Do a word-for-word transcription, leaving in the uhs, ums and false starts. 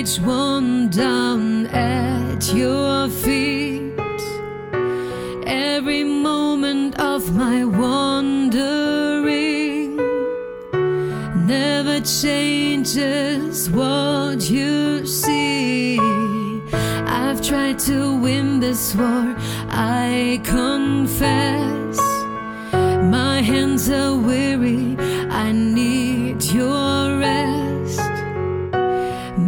each one down at your feet. Every moment of my wandering never changes what you see. I've tried to win this war, I confess. My hands are weak,